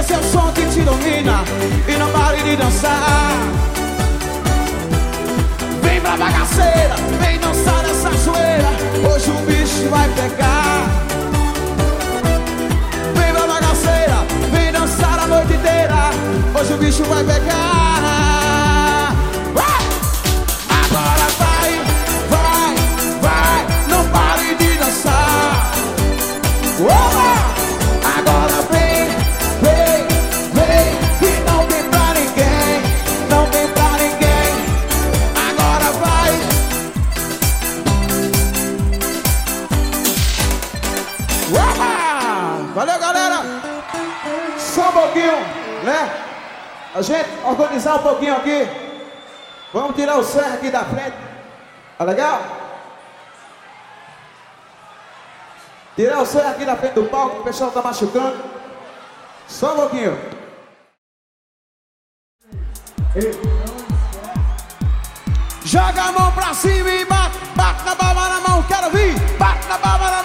esse é o som que te domina e não pare de dançar. Vem pra bagaceira, vem dançar nessa zoeira, hoje o bicho vai pegar. Vem pra bagaceira, vem dançar a noite inteira, hoje o bicho vai pegar. Agora vai, vai, vai, não pare de dançar. Agora vem, vem, vem, e não tem pra ninguém, não tem pra ninguém. Agora vai. Valeu, galera. Só um pouquinho, né? A gente organizar um pouquinho aqui. Vamos tirar o serra aqui da frente. Tá legal? Tirar o serra aqui da frente do palco, o pessoal tá machucando. Só um pouquinho. Joga a mão pra cima e bate, bate na palma na mão, quero vir. Bate na palma na